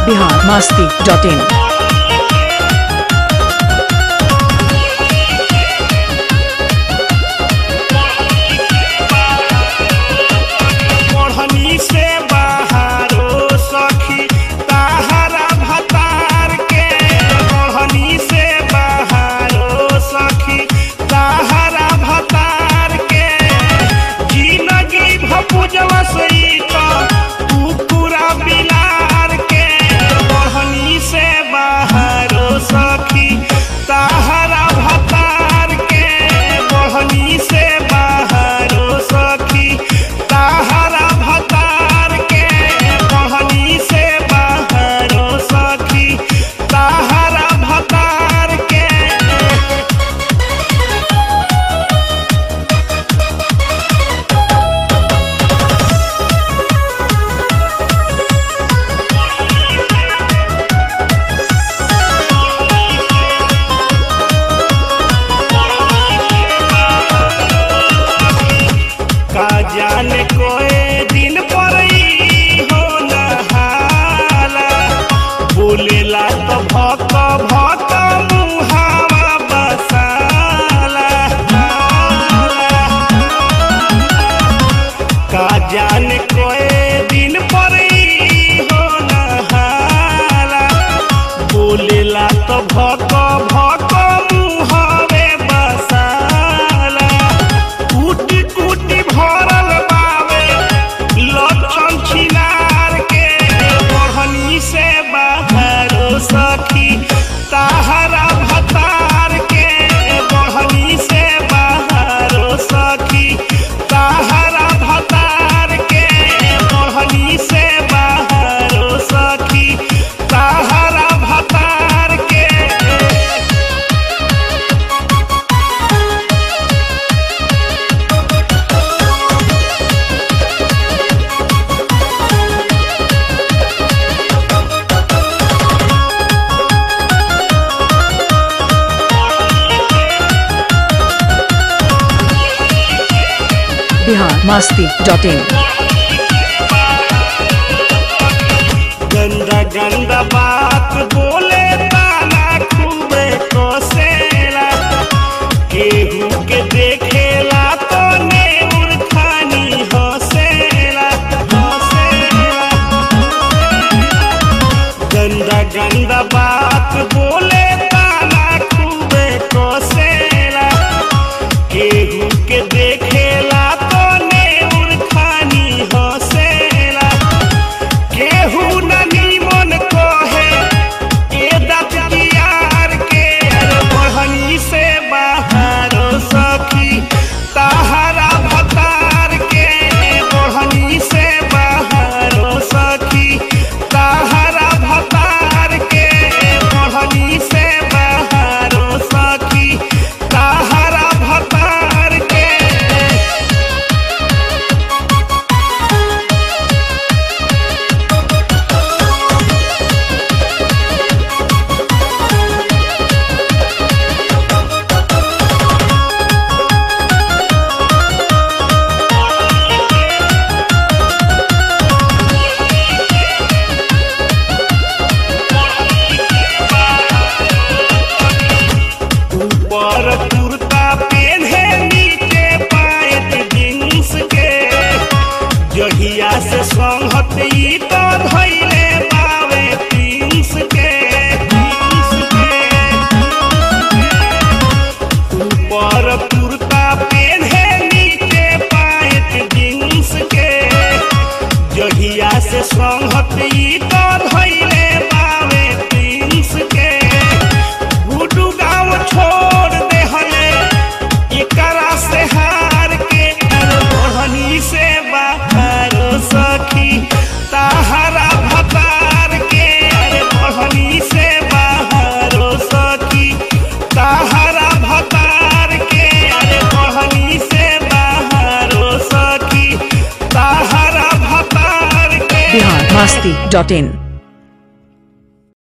biharmasti.in जाने कोई दिन पर हो नहाला बोलेला तो भक भक मुहावा बसाला का जाने कोई दिन पर हो नहाला बोलेला तो भक भक मुहावे बसाला कुटी कुटी भरल से बाहर सखी ताहरा भतार के बहनी से बाहर सखी ताहरा भतार के बहनी से बाहर सखी ताहरा भतार के biharmasti.in गंदा गंदा बात बोले ताना खूबे कोसेला केहू के देखेला तो नेउर खानी हंसेला गंदा गंदा बात बोले ताना खूबे कोसेला केहू के देखेला तो नेउर खानी हंसेला केहू न नीमन कहे ए दात यार के बहनी से बाहर सखी ताहरा भतार के बहनी से बाहर सखी ताहरा भतार के बहनी से बाहर सखी ताहरा भतार के ऊपर कुर्ता पेन्हे नीचे पायत जींस के जहिया से संहत ई तो धैले बावे तींस के ऊपर कुर्ता पेन्हे नीचे पायत जींस के जहिया से संहत ई तो धैले बावे तींस के गुडू गाँव छोड़ दे हले एकरा से हार के बहनी से बाहर सखी ताहरा भतार के बहनी से बाहर सखी ताहरा भतार के बहनी से बाहर सखी ताहरा भतार के biharmasti.in